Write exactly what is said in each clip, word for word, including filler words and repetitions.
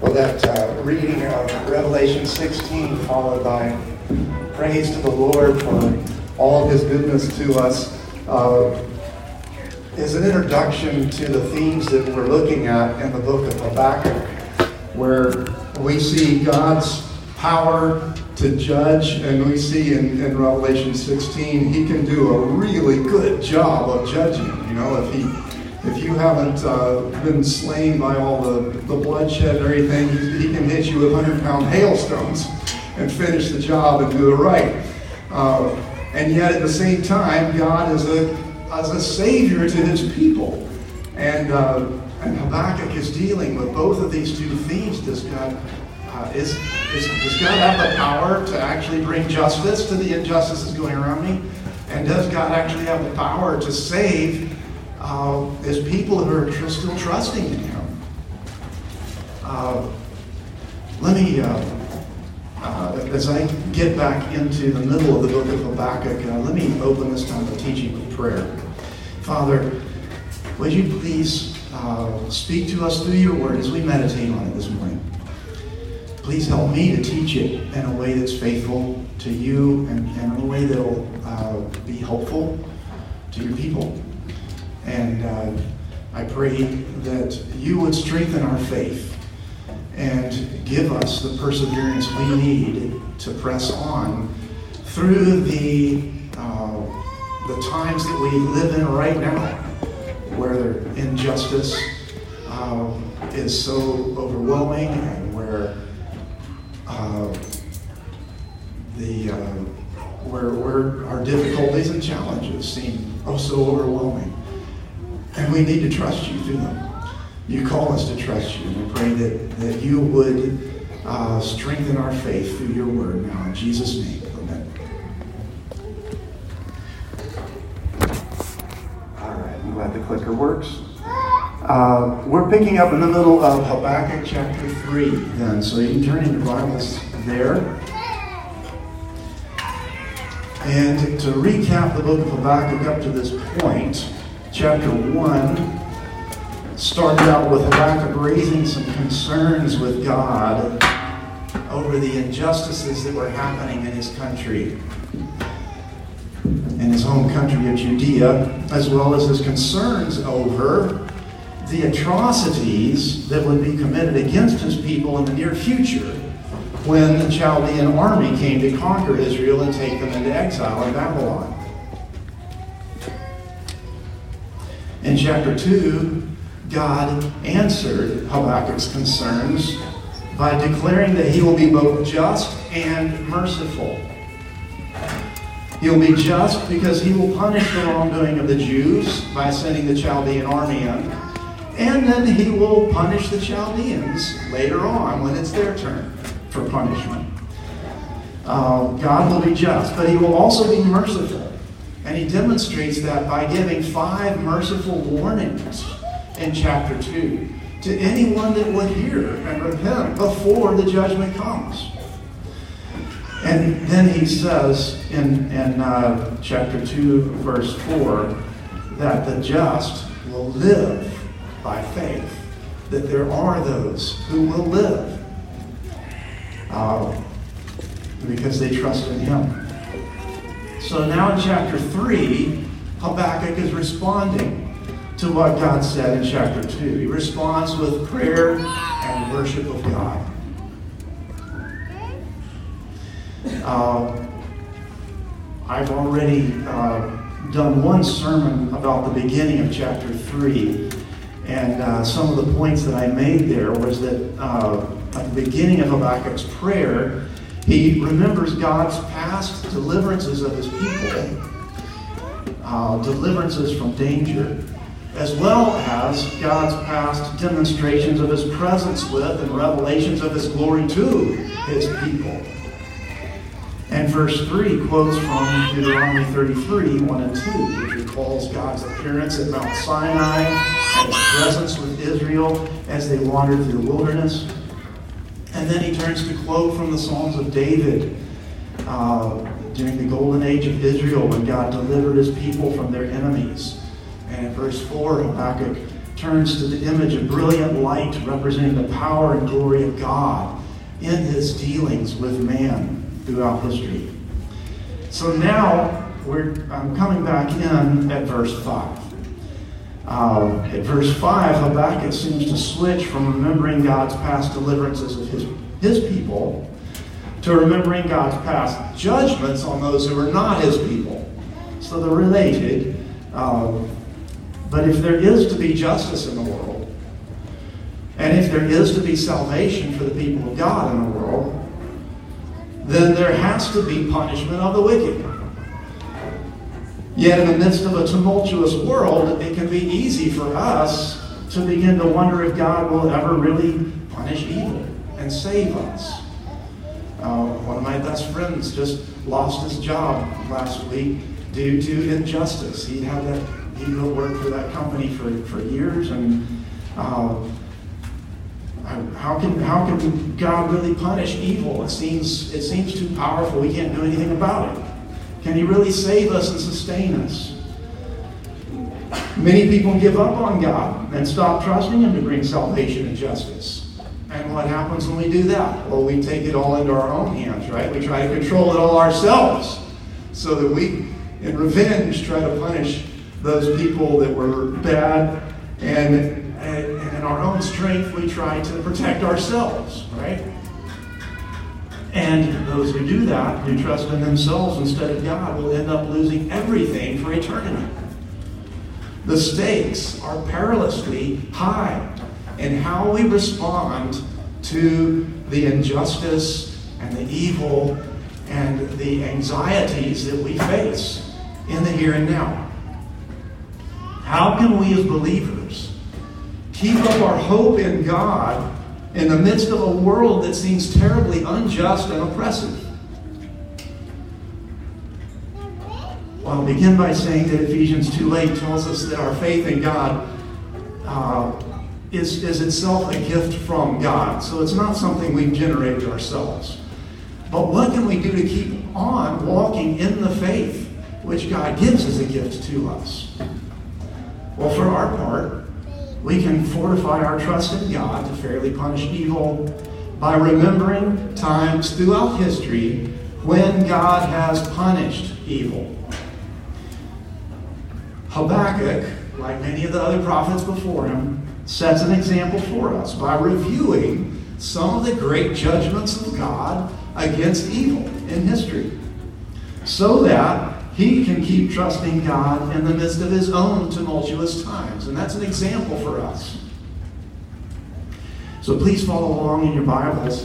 Well, that uh, reading of Revelation sixteen, followed by praise to the Lord for all of His goodness to us, uh, is an introduction to the themes that we're looking at in the book of Habakkuk, where we see God's power to judge, and we see in, in Revelation sixteen, He can do a really good job of judging. You know, if He If you haven't uh, been slain by all the, the bloodshed and everything, he, he can hit you with hundred-pound hailstones and finish the job and do it right. Uh, and yet, at the same time, God is a, is a savior to His people. And, uh, and Habakkuk is dealing with both of these two themes. Does God, uh, is, is, does God have the power to actually bring justice to the injustices going around me? And does God actually have the power to save Uh, as people who are tr- still trusting in Him? Uh, let me, uh, uh, as I get back into the middle of the book of Habakkuk, uh, let me open this time of teaching with prayer. Father, would you please uh, speak to us through your word as we meditate on it this morning? Please help me to teach it in a way that's faithful to you and, and in a way that will uh, be helpful to your people. And uh, I pray that you would strengthen our faith and give us the perseverance we need to press on through the uh, the times that we live in right now, where injustice uh, is so overwhelming, and where uh, the uh, where where our difficulties and challenges seem oh so overwhelming. And we need to trust you through them. You call us to trust you. And I pray that, that you would uh, strengthen our faith through your word now. In Jesus' name, amen. All right, I'm glad the clicker works. Uh, we're picking up in the middle of Habakkuk chapter three then. So you can turn in your Bibles there. And to recap the book of Habakkuk up to this point, Chapter one started out with Habakkuk raising some concerns with God over the injustices that were happening in his country, in his home country of Judea, as well as his concerns over the atrocities that would be committed against his people in the near future when the Chaldean army came to conquer Israel and take them into exile in Babylon. In chapter two, God answered Habakkuk's concerns by declaring that He will be both just and merciful. He will be just because He will punish the wrongdoing of the Jews by sending the Chaldean army in, and then He will punish the Chaldeans later on when it's their turn for punishment. Uh, God will be just, but He will also be merciful. And He demonstrates that by giving five merciful warnings in chapter two to anyone that would hear and repent before the judgment comes. And then He says in, in uh, chapter two, verse four, that the just will live by faith, that there are those who will live uh, because they trust in Him. So now in chapter three, Habakkuk is responding to what God said in chapter two. He responds with prayer and worship of God. Uh, I've already uh, done one sermon about the beginning of chapter three, and uh, some of the points that I made there was that uh, at the beginning of Habakkuk's prayer, he remembers God's past deliverances of His people, uh, deliverances from danger, as well as God's past demonstrations of His presence with and revelations of His glory to His people. And verse three quotes from Deuteronomy thirty-three, one and two, which recalls God's appearance at Mount Sinai and His presence with Israel as they wandered through the wilderness. And then he turns to quote from the Psalms of David uh, during the golden age of Israel when God delivered His people from their enemies. And in verse four, Habakkuk turns to the image of brilliant light representing the power and glory of God in his dealings with man throughout history. So now we're I'm coming back in at verse five. Uh, at verse five, Habakkuk seems to switch from remembering God's past deliverances of his, his people to remembering God's past judgments on those who are not his people. So they're related. Uh, but if there is to be justice in the world, and if there is to be salvation for the people of God in the world, then there has to be punishment of the wicked. Yet in the midst of a tumultuous world, it can be easy for us to begin to wonder if God will ever really punish evil and save us. Uh, one of my best friends just lost his job last week due to injustice. He had that, he worked for that company for, for years, and uh, how can how can God really punish evil? It seems it seems too powerful. We can't do anything about it. Can he really save us and sustain us? Many people give up on God and stop trusting him to bring salvation and justice. And what happens when we do that? Well, we take it all into our own hands, right? We try to control it all ourselves so that we, in revenge, try to punish those people that were bad. And, and in our own strength, we try to protect ourselves, right? And those who do that, who trust in themselves instead of God, will end up losing everything for eternity. The stakes are perilously high in how we respond to the injustice and the evil and the anxieties that we face in the here and now. How can we as believers keep up our hope in God in the midst of a world that seems terribly unjust and oppressive? Well, I'll begin by saying that Ephesians two eight tells us that our faith in God uh, is, is itself a gift from God. So it's not something we've generated ourselves. But what can we do to keep on walking in the faith which God gives as a gift to us? Well, for our part, we can fortify our trust in God to fairly punish evil by remembering times throughout history when God has punished evil. Habakkuk, like many of the other prophets before him, sets an example for us by reviewing some of the great judgments of God against evil in history, so that he can keep trusting God in the midst of his own tumultuous times. And that's an example for us. So please follow along in your Bibles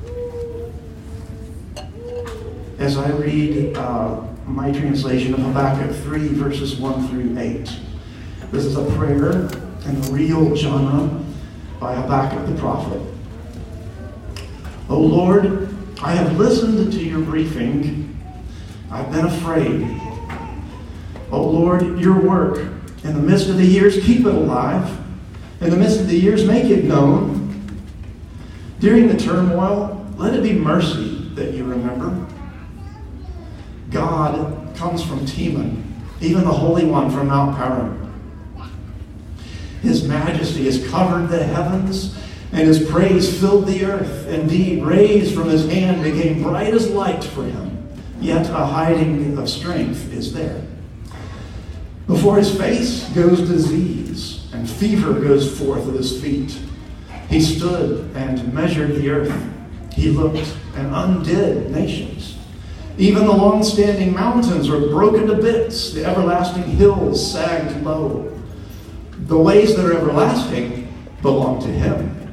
as I read uh, my translation of Habakkuk three, verses one through eight. This is a prayer in the real genre by Habakkuk the prophet. O Lord, I have listened to your briefing. I've been afraid. O Lord, your work in the midst of the years, keep it alive. In the midst of the years, make it known. During the turmoil, let it be mercy that you remember. God comes from Teman, even the Holy One from Mount Paran. His majesty has covered the heavens, and his praise filled the earth. Indeed, rays from his hand became bright as light for him. Yet a hiding of strength is there. Before his face goes disease, and fever goes forth at his feet. He stood and measured the earth. He looked and undid nations. Even the long-standing mountains were broken to bits. The everlasting hills sagged low. The ways that are everlasting belong to him.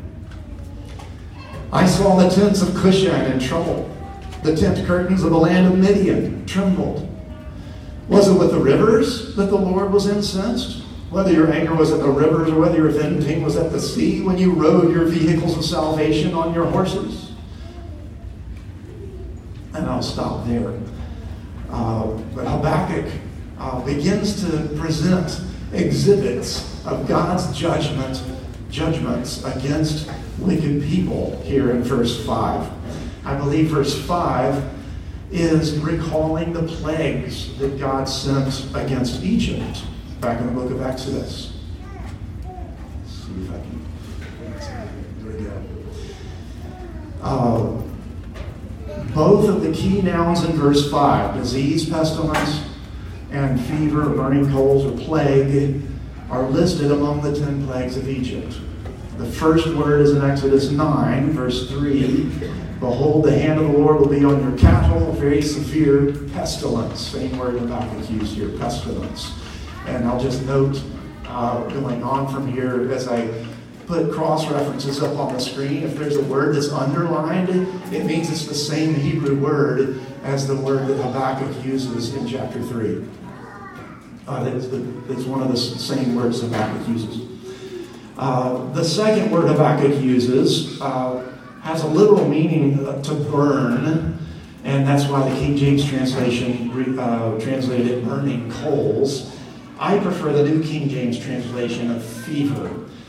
I saw the tents of Cushan in trouble. The tent curtains of the land of Midian trembled. Was it with the rivers that the Lord was incensed? Whether your anger was at the rivers or whether your venting was at the sea when you rode your vehicles of salvation on your horses? And I'll stop there. Uh, but Habakkuk uh, begins to present exhibits of God's judgment, judgments against wicked people here in verse five. I believe verse five is recalling the plagues that God sent against Egypt back in the book of Exodus. see if I can. There we go. Uh, both of the key nouns in verse five, disease, pestilence, and fever, burning coals, or plague, are listed among the ten plagues of Egypt. The first word is in Exodus nine, verse three. Behold, the hand of the Lord will be on your cattle, very severe pestilence. Same word Habakkuk used here, pestilence. And I'll just note, uh, going on from here, as I put cross-references up on the screen, if there's a word that's underlined, it means it's the same Hebrew word as the word that Habakkuk uses in chapter three. Uh, it's, the, it's one of the same words Habakkuk uses. Uh, the second word Habakkuk uses uh, has a literal meaning uh, to burn, and that's why the King James translation re, uh, translated it burning coals. I prefer the New King James translation of fever.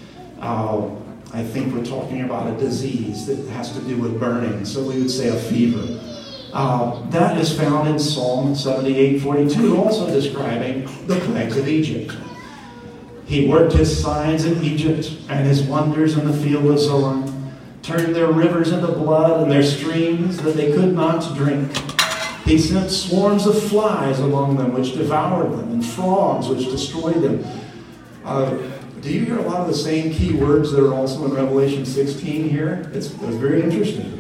Uh, I think we're talking about a disease that has to do with burning, so we would say a fever. Uh, that is found in Psalm seventy-eight forty-two, also describing the plagues of Egypt. He worked his signs in Egypt and his wonders in the field of Zoan, turned their rivers into blood and their streams that they could not drink. He sent swarms of flies among them, which devoured them, and frogs, which destroyed them. Uh, do you hear a lot of the same key words that are also in Revelation sixteen here? It's, it's very interesting.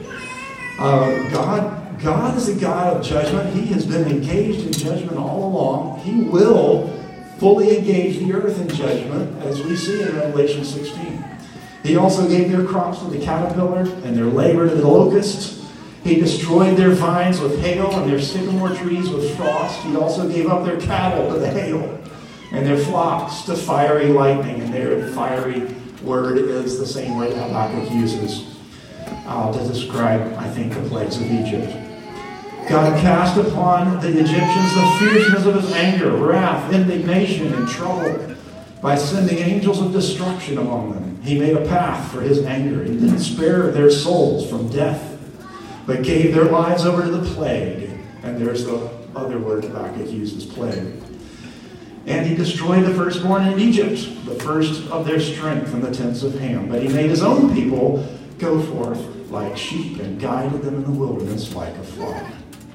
Uh, God, God is a God of judgment. He has been engaged in judgment all along. He will fully engage the earth in judgment, as we see in Revelation sixteen. He also gave their crops to the caterpillar and their labor to the locust. He destroyed their vines with hail and their sycamore trees with frost. He also gave up their cattle to the hail and their flocks to fiery lightning. And their fiery word is the same word Habakkuk uses uh, to describe, I think, the plagues of Egypt. God cast upon the Egyptians the fierceness of his anger, wrath, indignation, and trouble by sending angels of destruction among them. He made a path for his anger. He didn't spare their souls from death, but gave their lives over to the plague. And there's the other word Habakkuk uses, plague. And he destroyed the firstborn in Egypt, the first of their strength in the tents of Ham. But he made his own people go forth like sheep and guided them in the wilderness like a flock.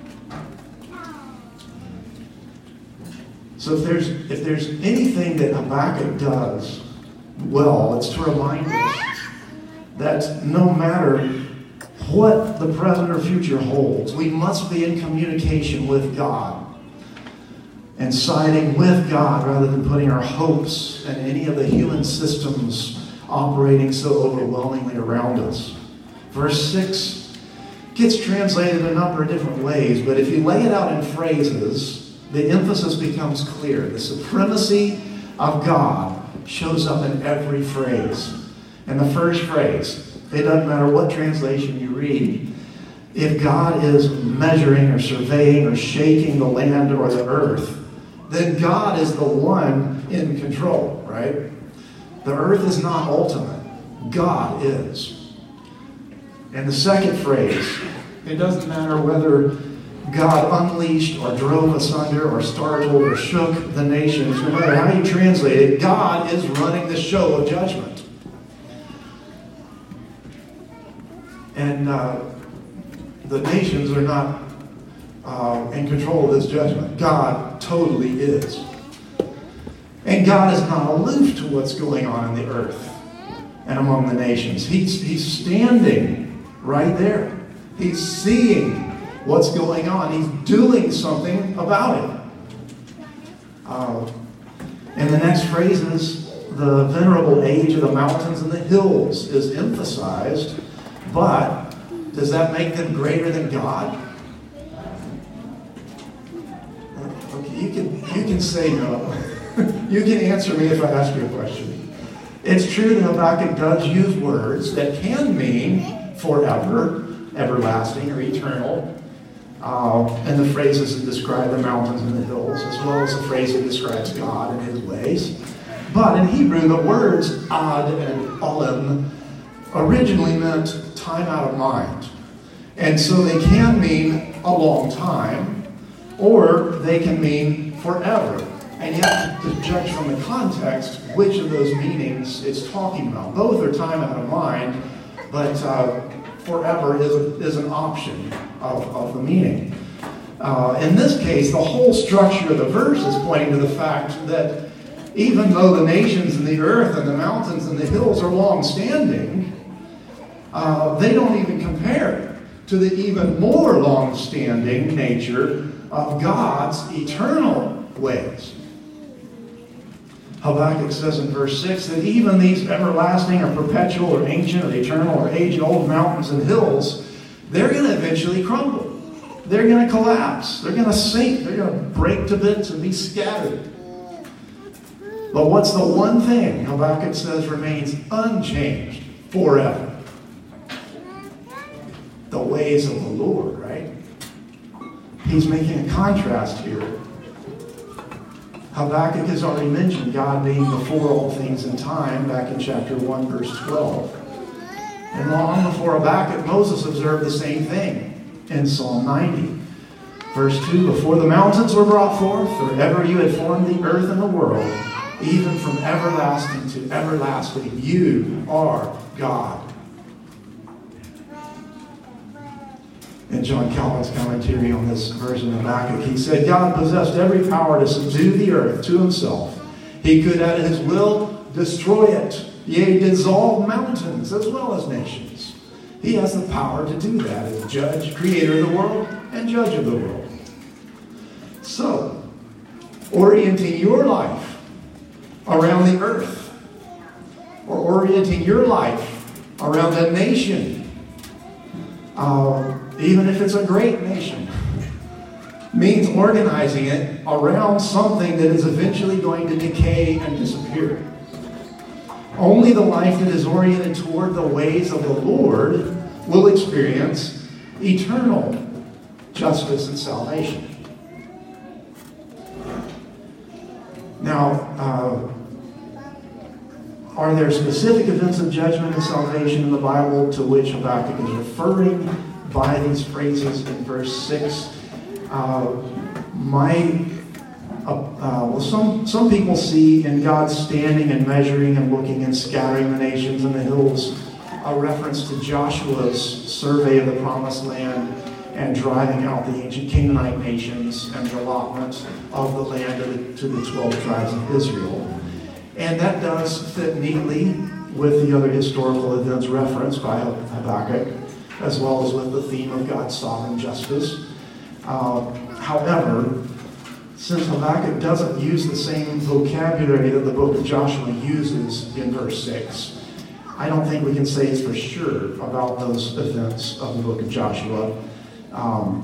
So if there's, if there's anything that Habakkuk does well, it's to remind us that no matter what the present or future holds, we must be in communication with God and siding with God rather than putting our hopes in any of the human systems operating so overwhelmingly around us. Verse six gets translated a number of different ways, but if you lay it out in phrases, the emphasis becomes clear. The supremacy of God shows up in every phrase. And the first phrase, it doesn't matter what translation you read, if God is measuring or surveying or shaking the land or the earth, then God is the one in control, right? The earth is not ultimate. God is. And the second phrase, it doesn't matter whether God unleashed or drove asunder or startled or shook the nations. No matter how you translate it, God is running the show of judgment. And uh, the nations are not uh, in control of this judgment. God totally is. And God is not aloof to what's going on in the earth and among the nations. He's, he's standing right there. He's seeing what's going on. He's doing something about it. Uh, and the next phrases, the venerable age of the mountains and the hills is emphasized, but does that make them greater than God? Okay, you can, you can say no. You can answer me if I ask you a question. It's true that Habakkuk does use words that can mean forever, everlasting, or eternal. Uh, and the phrases that describe the mountains and the hills, as well as the phrase that describes God and his ways. But in Hebrew, the words ad and olam originally meant time out of mind. And so they can mean a long time, or they can mean forever. And you have to judge from the context which of those meanings it's talking about. Both are time out of mind, but uh, forever is, a, is an option of, of the meaning. Uh, in this case, the whole structure of the verse is pointing to the fact that even though the nations and the earth and the mountains and the hills are long-standing, uh, they don't even compare to the even more long-standing nature of God's eternal ways. Habakkuk says in verse six that even these everlasting or perpetual or ancient or eternal or age-old mountains and hills, they're going to eventually crumble. They're going to collapse. They're going to sink. They're going to break to bits and be scattered. But what's the one thing Habakkuk says remains unchanged forever? The ways of the Lord, right? He's making a contrast here. Habakkuk has already mentioned God being before all things in time back in chapter one, verse twelve. And long before Habakkuk, Moses observed the same thing in Psalm ninety. Verse two, before the mountains were brought forth, or ever you had formed the earth and the world, even from everlasting to everlasting, you are God. In John Calvin's commentary on this version of Habakkuk, he said, God possessed every power to subdue the earth to himself. He could at his will destroy it, yea, dissolve mountains as well as nations. He has the power to do that as judge, creator of the world, and judge of the world. So, orienting your life around the earth, or orienting your life around a nation, uh, even if it's a great nation, means organizing it around something that is eventually going to decay and disappear. Only the life that is oriented toward the ways of the Lord will experience eternal justice and salvation. Now, uh, are there specific events of judgment and salvation in the Bible to which Habakkuk is referring by these phrases in verse six? Uh, my, uh, uh, well, some, some people see in God standing and measuring and looking and scattering the nations and the hills a reference to Joshua's survey of the promised land and driving out the ancient Canaanite nations and the allotment of the land to the, to the twelve tribes of Israel. And that does fit neatly with the other historical events referenced by Habakkuk, as well as with the theme of God's sovereign justice. Uh, however, since Habakkuk doesn't use the same vocabulary that the book of Joshua uses in verse six, I don't think we can say it's for sure about those events of the book of Joshua. Um,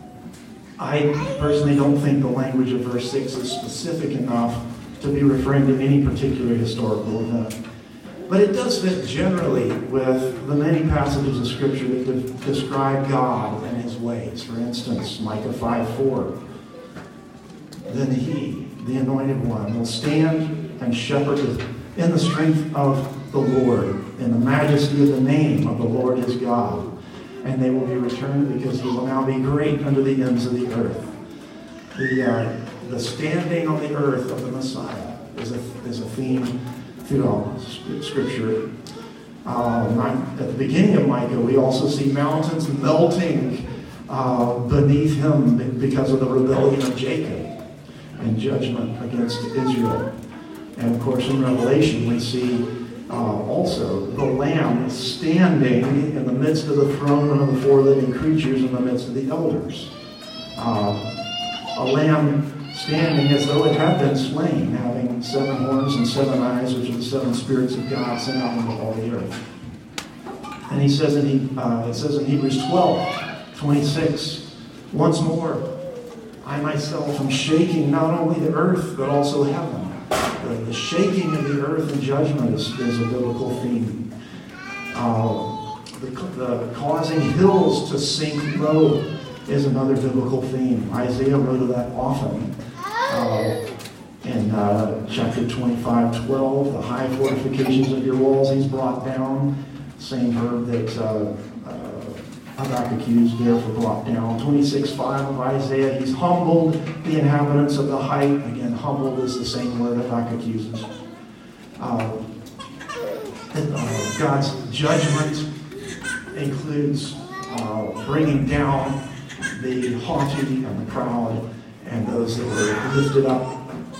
I personally don't think the language of verse six is specific enough to be referring to any particular historical event. But it does fit generally with the many passages of Scripture that de- describe God and his ways. For instance, Micah five four. Then he, the anointed one, will stand and shepherd in the strength of the Lord, in the majesty of the name of the Lord his God. And they will be returned because he will now be great under the ends of the earth. The, uh, the standing on the earth of the Messiah is a, is a theme throughout Scripture. Uh, at the beginning of Micah, we also see mountains melting uh, beneath him because of the rebellion of Jacob and judgment against Israel. And of course, in Revelation, we see uh, also the Lamb standing in the midst of the throne and of the four living creatures in the midst of the elders. Uh, a lamb standing as though it had been slain, having seven horns and seven eyes, which are the seven spirits of God sent out into all the earth. And he says in he, uh, it says in Hebrews twelve twenty-six, once more, I myself am shaking not only the earth but also heaven. The, the shaking of the earth in judgment is, is a biblical theme. Uh, the, the causing hills to sink low is another biblical theme. Isaiah wrote of that often. Uh, in uh, chapter twenty-five twelve, the high fortifications of your walls he's brought down. Same verb that uh, uh, Habakkuk used there for brought down. twenty-six five of Isaiah, he's humbled the inhabitants of the height. Again, humbled is the same word Habakkuk uses. Uh, and, uh, God's judgment includes uh, bringing down the haughty and the proud and those that were lifted up.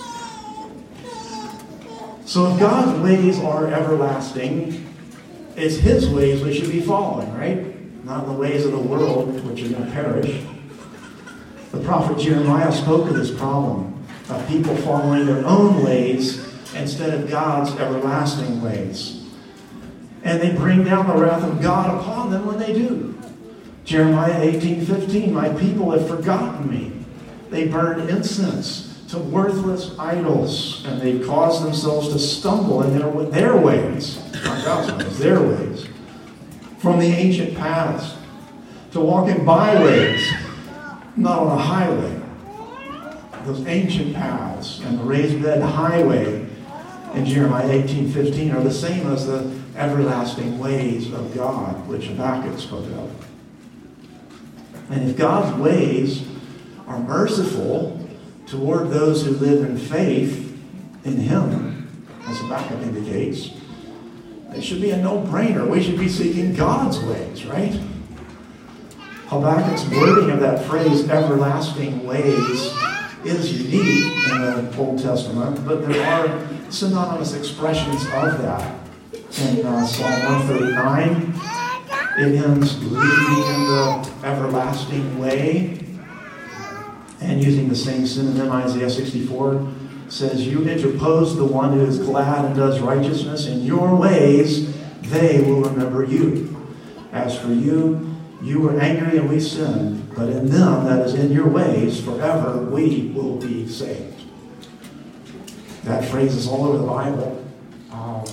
So if God's ways are everlasting, it's His ways we should be following, right? Not the ways of the world, which are going to perish. The prophet Jeremiah spoke of this problem of people following their own ways instead of God's everlasting ways. And they bring down the wrath of God upon them when they do. Jeremiah eighteen fifteen, my people have forgotten me. They burn incense to worthless idols, and they cause themselves to stumble in their, their ways, not God's ways, their ways, from the ancient paths, to walk in byways, not on a highway. Those ancient paths and the raised bed highway in Jeremiah eighteen fifteen are the same as the everlasting ways of God, which Habakkuk spoke of. And if God's ways are merciful toward those who live in faith in Him, as Habakkuk indicates, it should be a no-brainer. We should be seeking God's ways, right? Habakkuk's wording of that phrase, everlasting ways, is unique in the Old Testament, but there are synonymous expressions of that. In uh, Psalm one thirty-nine, it ends leading in the everlasting way. And using the same synonym, Isaiah sixty-four says, you interpose the one who is glad and does righteousness. In your ways, they will remember you. As for you, you were angry and we sinned, but in them, that is in your ways, forever we will be saved. That phrase is all over the Bible. Uh,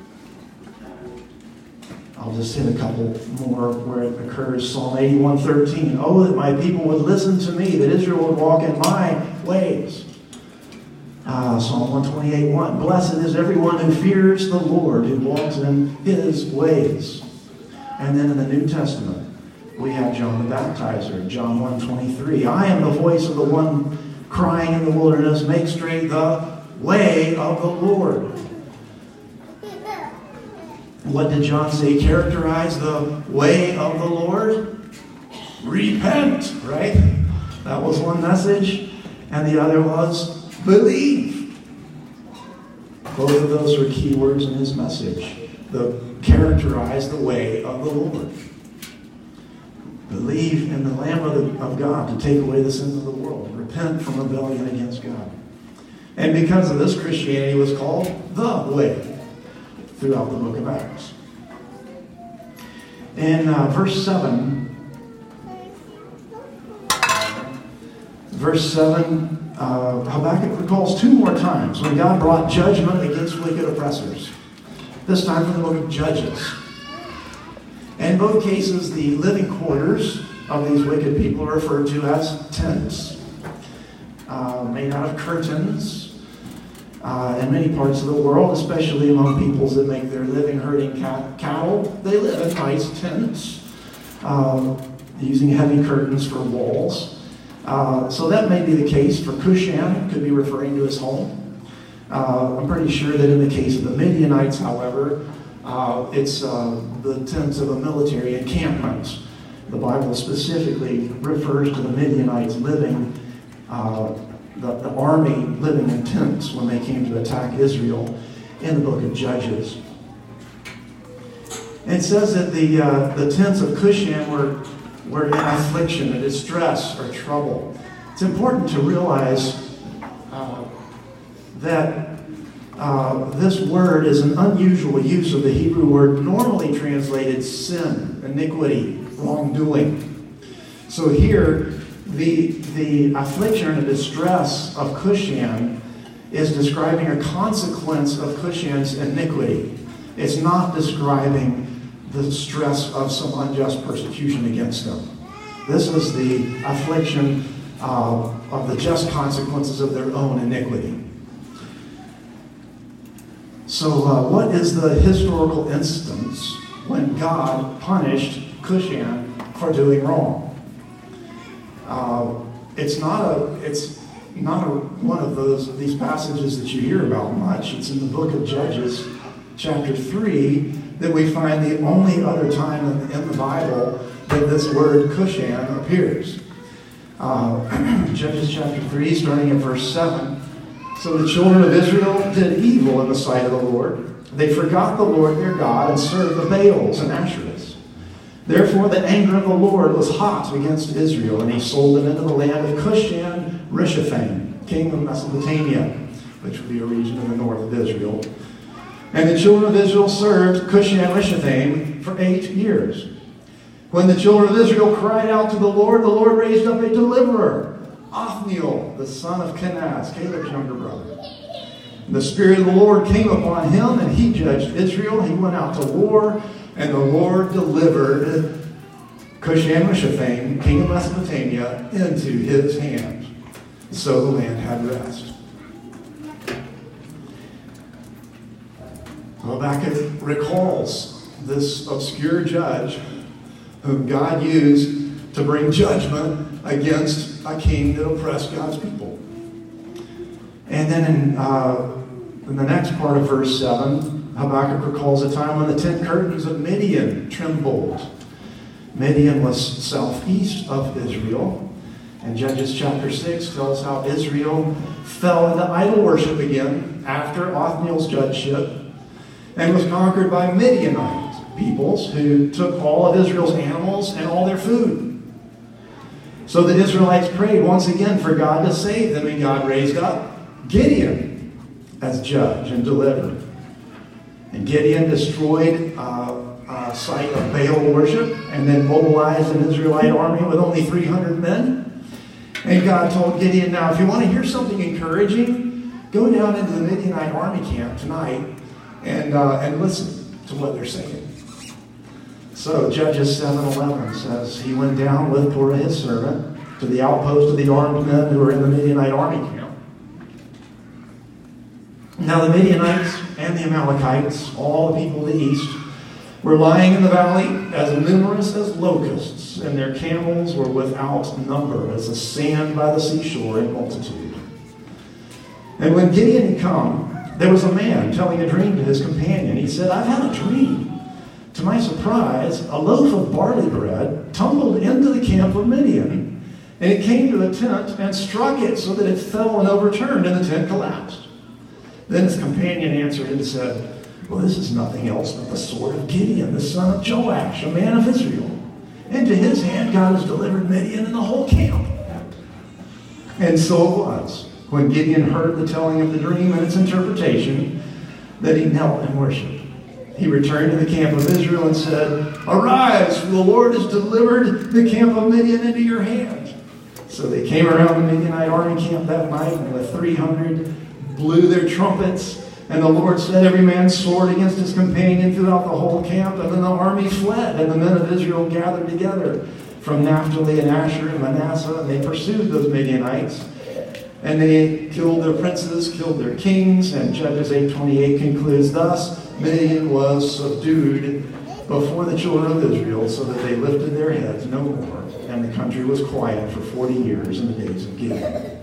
I'll just hit a couple more where it occurs. Psalm eighty-one thirteen. Oh, that my people would listen to me, that Israel would walk in my ways. Uh, Psalm one twenty-eight one. Blessed is everyone who fears the Lord, who walks in His ways. And then in the New Testament, we have John the Baptizer, John one twenty-three. I am the voice of the one crying in the wilderness, make straight the way of the Lord. What did John say characterize the way of the Lord? Repent, right? That was one message. And the other was believe. Both of those are key words in his message. The characterize the way of the Lord. Believe in the Lamb of, the, of God to take away the sins of the world. Repent from rebellion against God. And because of this, Christianity was called the way throughout the book of Acts. In uh, verse seven, verse seven, uh, Habakkuk recalls two more times when God brought judgment against wicked oppressors. This time from the book of Judges. And in both cases, the living quarters of these wicked people are referred to as tents, uh, made out of curtains. Uh, in many parts of the world, especially among peoples that make their living herding cat- cattle, they live in nice tents, uh, using heavy curtains for walls. Uh, so that may be the case for Cushan, could be referring to his home. Uh, I'm pretty sure that in the case of the Midianites, however, uh, it's uh, the tents of a military encampment. The Bible specifically refers to the Midianites living uh, The, the army living in tents when they came to attack Israel in the book of Judges. And it says that the uh, the tents of Cushan were, were in affliction, or distress, or trouble. It's important to realize uh, that uh, this word is an unusual use of the Hebrew word normally translated sin, iniquity, wrongdoing. So here, The, the affliction and distress of Cushan is describing a consequence of Cushan's iniquity. It's not describing the stress of some unjust persecution against them. This is the affliction uh, of the just consequences of their own iniquity. So uh, what is the historical instance when God punished Cushan for doing wrong. Uh, it's not a, it's not a, one of those these passages that you hear about much. It's in the book of Judges, chapter three, that we find the only other time in, in the Bible that this word Cushan appears. Uh, Judges chapter three, starting at verse seven. So the children of Israel did evil in the sight of the Lord. They forgot the Lord their God and served the Baals and Asherahs. Therefore the anger of the Lord was hot against Israel, and he sold them into the land of Cushan Rishathaim, king of Mesopotamia, which would be a region in the north of Israel. And the children of Israel served Cushan Rishathaim for eight years. When the children of Israel cried out to the Lord, the Lord raised up a deliverer, Othniel, the son of Kenaz, Caleb's younger brother. And the Spirit of the Lord came upon him, and he judged Israel. He went out to war, and the Lord delivered Cushan Rishathaim, king of Mesopotamia, into his hand. So the land had rest. Habakkuk recalls this obscure judge whom God used to bring judgment against a king that oppressed God's people. And then in, uh, in the next part of verse seven, Habakkuk recalls a time when the tent curtains of Midian trembled. Midian was southeast of Israel. And Judges chapter six tells how Israel fell into idol worship again after Othniel's judgeship and was conquered by Midianite peoples who took all of Israel's animals and all their food. So the Israelites prayed once again for God to save them, and God raised up Gideon as judge and deliverer. And Gideon destroyed uh, a site of Baal worship and then mobilized an Israelite army with only three hundred men. And God told Gideon, now if you want to hear something encouraging, go down into the Midianite army camp tonight and, uh, and listen to what they're saying. So Judges seven eleven says, he went down with Korah his servant to the outpost of the armed men who were in the Midianite army camp. Now the Midianites and the Amalekites, all the people of the east, were lying in the valley as numerous as locusts, and their camels were without number, as the sand by the seashore in multitude. And when Gideon had come, there was a man telling a dream to his companion. He said, I've had a dream. To my surprise, a loaf of barley bread tumbled into the camp of Midian, and it came to the tent and struck it so that it fell and overturned, and the tent collapsed. Then his companion answered and said, well, this is nothing else but the sword of Gideon, the son of Joash, a man of Israel. Into his hand God has delivered Midian and the whole camp. And so it was, when Gideon heard the telling of the dream and its interpretation, that he knelt and worshipped. He returned to the camp of Israel and said, arise, for the Lord has delivered the camp of Midian into your hand. So they came around the Midianite army camp that night, and the three hundred blew their trumpets. And the Lord set every man's sword against his companion throughout the whole camp. And then the army fled, and the men of Israel gathered together from Naphtali and Asher and Manasseh, and they pursued those Midianites. And they killed their princes, killed their kings, and Judges eight twenty-eight concludes, thus Midian was subdued before the children of Israel, so that they lifted their heads no more, and the country was quiet for forty years in the days of Gideon.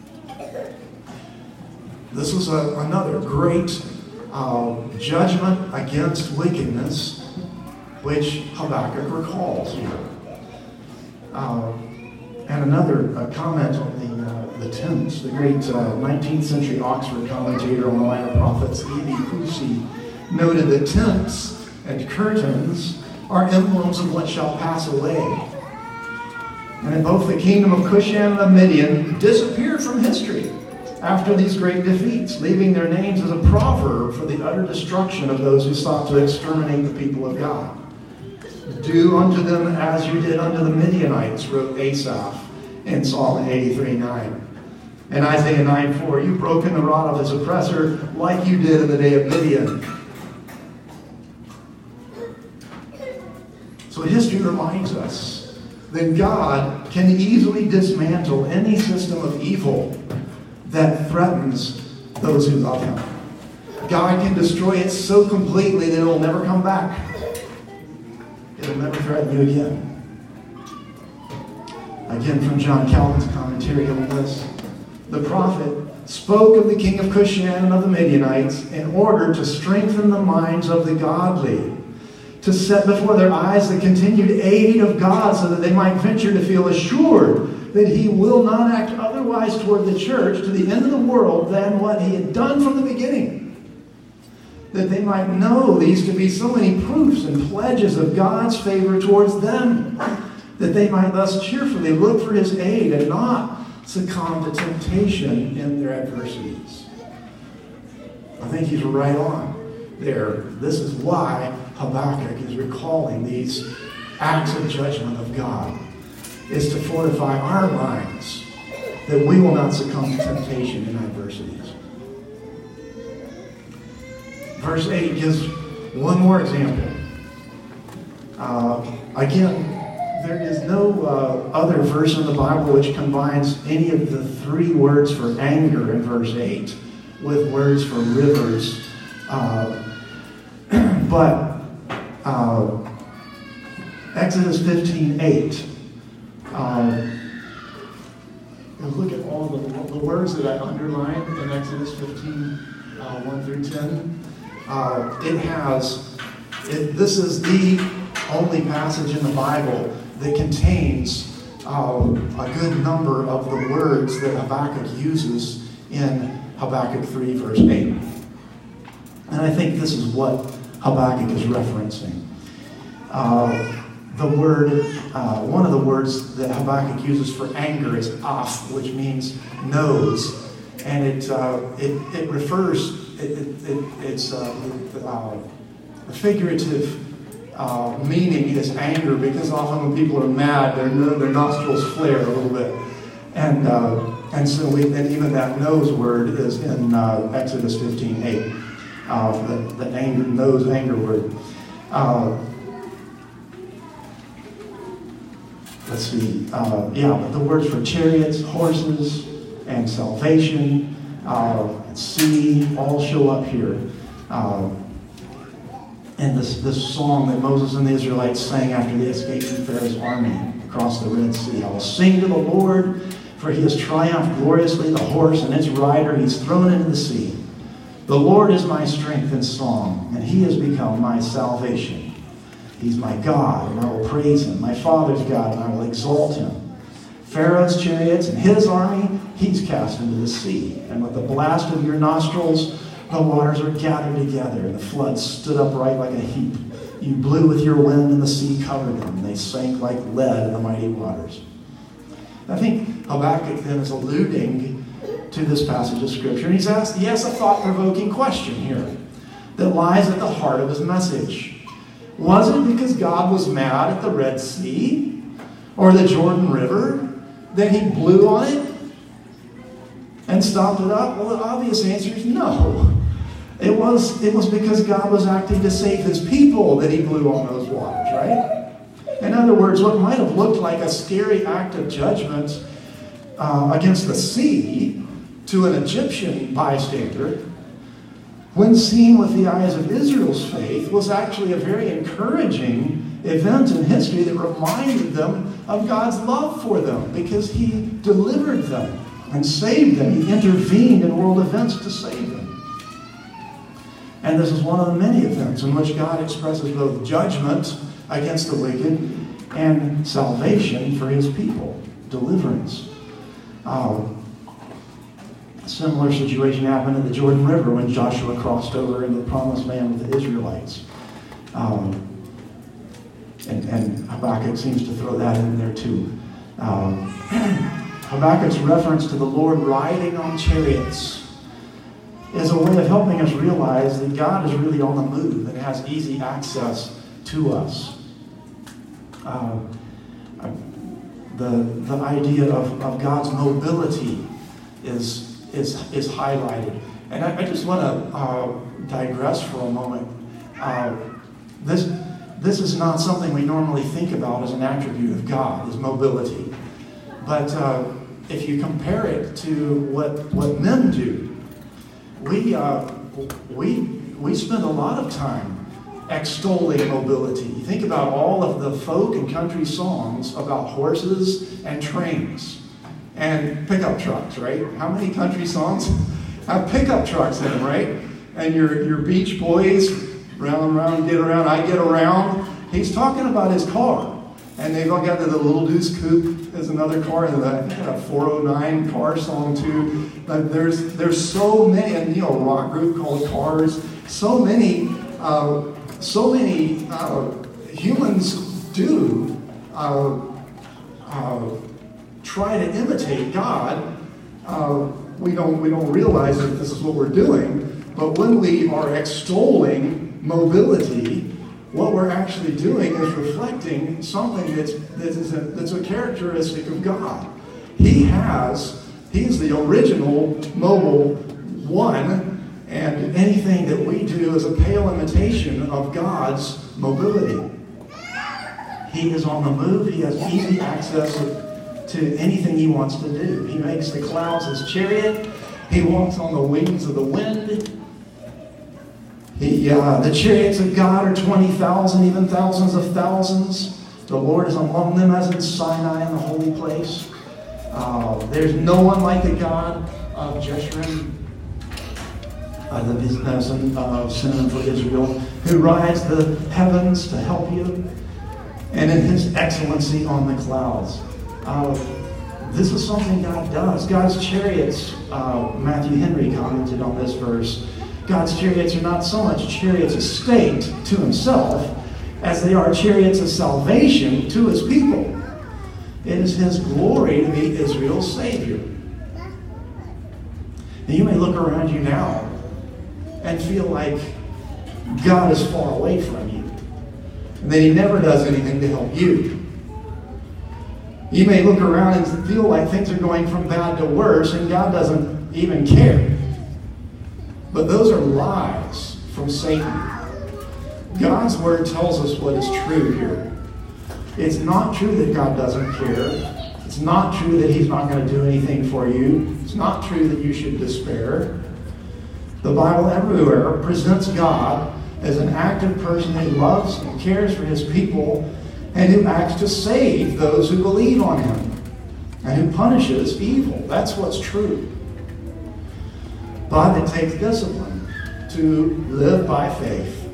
This was a, another great uh, judgment against wickedness, which Habakkuk recalls here. Uh, and another uh, comment on the uh, the tents. The great uh, nineteenth century Oxford commentator on the line of prophets, E B Pusey, noted that tents and curtains are emblems of what shall pass away. And both the kingdom of Cushan and of Midian disappeared from history after these great defeats, leaving their names as a proverb for the utter destruction of those who sought to exterminate the people of God. Do unto them as you did unto the Midianites, wrote Asaph in Psalm eighty-three nine. And Isaiah nine four, you've broken the rod of his oppressor like you did in the day of Midian. So history reminds us that God can easily dismantle any system of evil that threatens those who love him. God can destroy it so completely that it will never come back. It will never threaten you again. Again, from John Calvin's commentary on this. The prophet spoke of the king of Cushan and of the Midianites in order to strengthen the minds of the godly, to set before their eyes the continued aid of God so that they might venture to feel assured that he will not act otherwise toward the church to the end of the world than what he had done from the beginning. That they might know these to be so many proofs and pledges of God's favor towards them, that they might thus cheerfully look for his aid and not succumb to temptation in their adversities. I think he's right on there. This is why Habakkuk is recalling these acts of judgment of God, is to fortify our minds that we will not succumb to temptation in adversities. Verse eight gives one more example. Uh, again, there is no uh, other verse in the Bible which combines any of the three words for anger in verse eight with words for rivers. Uh, but uh, Exodus fifteen eight. Uh, look at all the, the words that I underlined in Exodus fifteen, uh, one through ten. Uh, it has, it, this is the only passage in the Bible that contains uh, a good number of the words that Habakkuk uses in Habakkuk three, verse eight. And I think this is what Habakkuk is referencing. Uh, the word, uh, one of the words that Habakkuk uses for anger is af, which means nose. And it, uh, it, it refers, it, it, it, it's uh, uh, a figurative Uh, meaning is anger, because often when people are mad, their their nostrils flare a little bit, and uh, and so we and even that nose word is in uh, Exodus fifteen eight, uh, the, the anger nose anger word. Uh, let's see, uh, yeah, but the words for chariots, horses, and salvation, uh, and sea all show up here. Uh, And this, this song that Moses and the Israelites sang after they escaped from Pharaoh's army across the Red Sea. I will sing to the Lord, for he has triumphed gloriously. The horse and its rider he's thrown into the sea. The Lord is my strength and song, and he has become my salvation. He's my God, and I will praise him. My father's God, and I will exalt him. Pharaoh's chariots and his army he's cast into the sea. And with the blast of your nostrils, the waters were gathered together, and the floods stood upright like a heap. You blew with your wind, and the sea covered them. They sank like lead in the mighty waters. I think Habakkuk then is alluding to this passage of Scripture, and he's asked, he asks a thought-provoking question here that lies at the heart of his message. Was it because God was mad at the Red Sea or the Jordan River that he blew on it and stopped it up? Well, the obvious answer is no. It was, it was because God was acting to save his people that he blew on those waters, right? In other words, what might have looked like a scary act of judgment uh, against the sea to an Egyptian bystander, when seen with the eyes of Israel's faith, was actually a very encouraging event in history that reminded them of God's love for them, because he delivered them and saved them. He intervened in world events to save them. And this is one of the many events in which God expresses both judgment against the wicked and salvation for his people, deliverance. Uh, a similar situation happened at the Jordan River when Joshua crossed over into the promised land with the Israelites. Um, and, and Habakkuk seems to throw that in there too. Um, Habakkuk's reference to the Lord riding on chariots is a way of helping us realize that God is really on the move and has easy access to us. Uh, the, the idea of, of God's mobility is, is, is highlighted. And I, I just want to uh, digress for a moment. Uh, this, this is not something we normally think about as an attribute of God, is mobility. But uh, if you compare it to what, what men do, we, uh, we, we spend a lot of time extolling mobility. You think about all of the folk and country songs about horses and trains and pickup trucks, right? How many country songs have pickup trucks in them, right? And your, your Beach Boys, round, round, get around, I get around. He's talking about his car. And they've all got the, the Little Deuce Coupe as another car, and I think a four oh nine car song too. But there's there's so many, and you know, a rock group called Cars. So many, uh, so many uh, humans do uh, uh, try to imitate God. Uh, we don't we don't realize that this is what we're doing. But when we are extolling mobility, what we're actually doing is reflecting something that's, that is a, that's a characteristic of God. He has, He's the original mobile one, and anything that we do is a pale imitation of God's mobility. He is on the move. He has easy access to anything He wants to do. He makes the clouds His chariot. He walks on the wings of the wind. He, uh, the chariots of God are twenty thousand, even thousands of thousands. The Lord is among them as in Sinai in the holy place. Uh, there's no one like the God of Jeshurun, uh, the business of synonym for Israel, who rides the heavens to help you, and in His excellency on the clouds. Uh, this is something God does. God's chariots, uh, Matthew Henry commented on this verse, God's chariots are not so much chariots of state to Himself as they are chariots of salvation to His people. It is His glory to be Israel's Savior. And you may look around you now and feel like God is far away from you, and that He never does anything to help you. You may look around and feel like things are going from bad to worse, and God doesn't even care. But those are lies from Satan. God's Word tells us what is true here. It's not true that God doesn't care. It's not true that He's not going to do anything for you. It's not true that you should despair. The Bible everywhere presents God as an active person who loves and cares for His people and who acts to save those who believe on Him and who punishes evil. That's what's true. But it takes discipline to live by faith.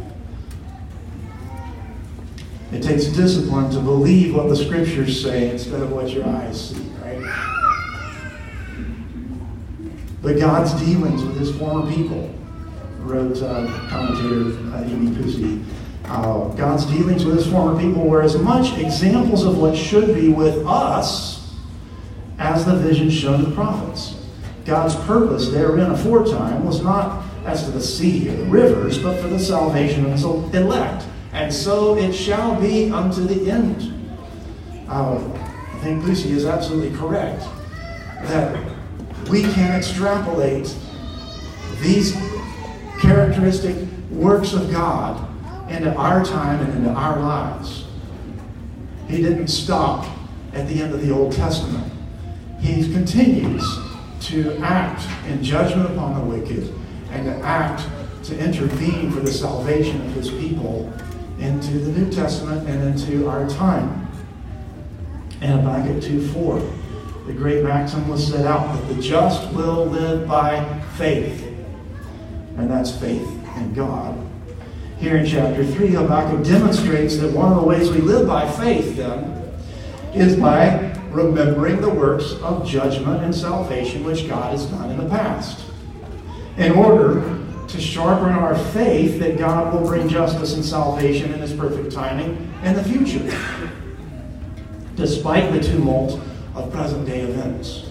It takes discipline to believe what the Scriptures say instead of what your eyes see, right? But God's dealings with His former people, wrote uh, commentator uh, E B Pusey, uh, God's dealings with His former people were as much examples of what should be with us as the vision shown to the prophets. God's purpose therein aforetime was not as to the sea or the rivers, but for the salvation of His elect. And so it shall be unto the end. Uh, I think Lucy is absolutely correct that we can extrapolate these characteristic works of God into our time and into our lives. He didn't stop at the end of the Old Testament. He continues to act in judgment upon the wicked and to act to intervene for the salvation of His people into the New Testament and into our time. And back at two four, the great maxim was set out that the just will live by faith. And that's faith in God. Here in chapter three, Habakkuk demonstrates that one of the ways we live by faith, then, is by remembering the works of judgment and salvation which God has done in the past, in order to sharpen our faith that God will bring justice and salvation in His perfect timing in the future, despite the tumult of present-day events.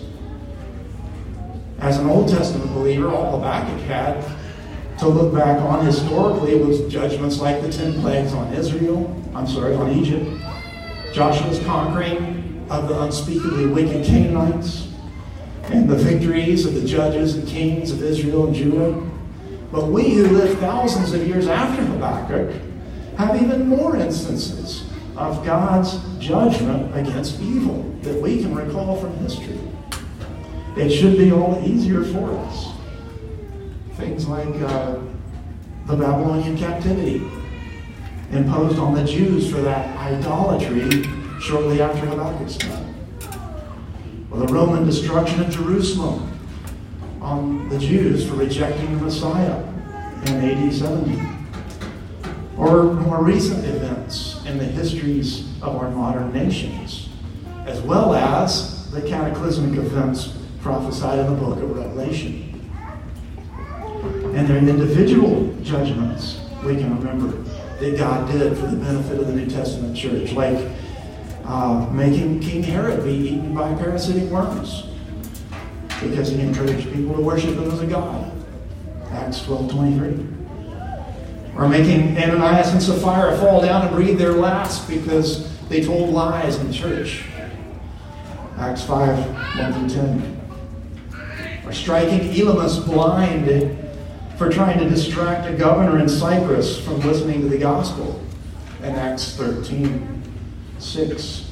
As an Old Testament believer, all Habakkuk had to look back on historically was judgments like the ten plagues on Israel, I'm sorry, on Egypt, Joshua's conquering of the unspeakably wicked Canaanites, and the victories of the judges and kings of Israel and Judah. But we who live thousands of years after Habakkuk have even more instances of God's judgment against evil that we can recall from history. It should be all the easier for us. Things like uh, the Babylonian captivity, imposed on the Jews for that idolatry shortly after Habakkuk's time. Or the Roman destruction of Jerusalem on the Jews for rejecting the Messiah in A D seventy. Or more recent events in the histories of our modern nations, as well as the cataclysmic events prophesied in the book of Revelation. And their individual judgments we can remember that God did for the benefit of the New Testament church, like uh, making King Herod be eaten by parasitic worms because he encouraged people to worship him as a god. Acts twelve twenty-three. Or making Ananias and Sapphira fall down and breathe their last because they told lies in church. Acts five one through ten. Or striking Elymas blind for trying to distract a governor in Cyprus from listening to the gospel in Acts thirteen six.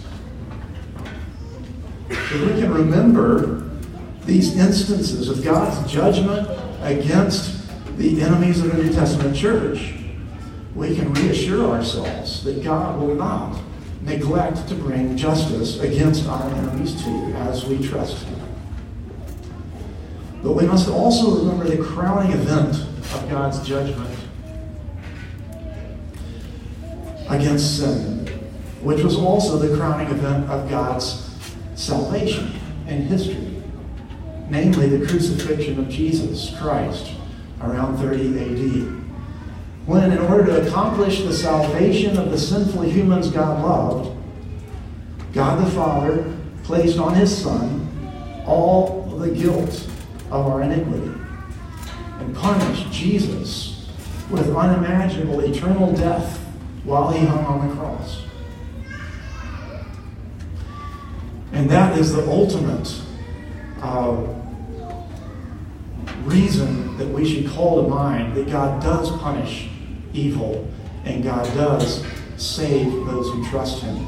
If we can remember these instances of God's judgment against the enemies of the New Testament church, we can reassure ourselves that God will not neglect to bring justice against our enemies too, as we trust Him. But we must also remember the crowning event of God's judgment against sin, which was also the crowning event of God's salvation in history, namely the crucifixion of Jesus Christ around thirty A D, when, in order to accomplish the salvation of the sinful humans God loved, God the Father placed on His Son all the guilt of our iniquity and punished Jesus with unimaginable eternal death while He hung on the cross. And that is the ultimate uh, reason that we should call to mind that God does punish evil and God does save those who trust Him.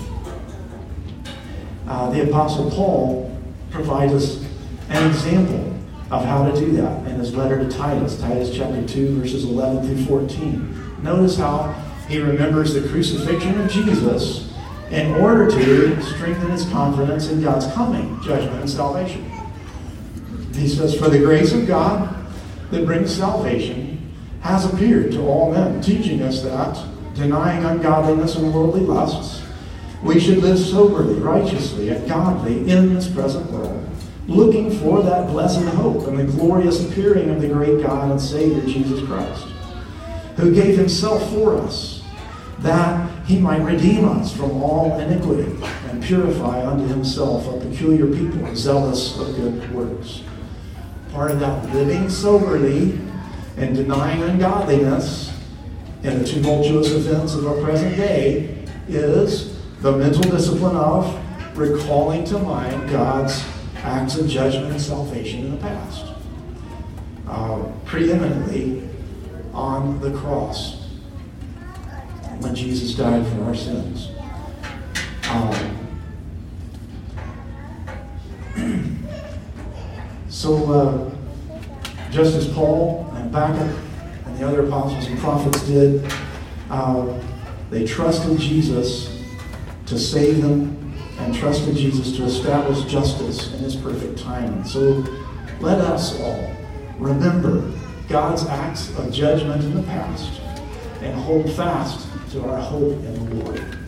Uh, the Apostle Paul provides us an example of how to do that in his letter to Titus, Titus chapter two, verses eleven through fourteen. Notice how he remembers the crucifixion of Jesus in order to strengthen his confidence in God's coming judgment and salvation. He says, "For the grace of God that brings salvation has appeared to all men, teaching us that, denying ungodliness and worldly lusts, we should live soberly, righteously, and godly in this present world, looking for that blessed hope and the glorious appearing of the great God and Savior Jesus Christ, who gave Himself for us, that He might redeem us from all iniquity and purify unto Himself a peculiar people, zealous of good works." Part of that living soberly and denying ungodliness in the tumultuous events of our present day is the mental discipline of recalling to mind God's acts of judgment and salvation in the past. Uh, preeminently on the cross when Jesus died for our sins. Um, so, uh, just as Paul and Habakkuk and the other apostles and prophets did, uh, they trusted Jesus to save them and trusted Jesus to establish justice in His perfect time. So let us all remember God's acts of judgment in the past and hold fast to our hope in the Lord.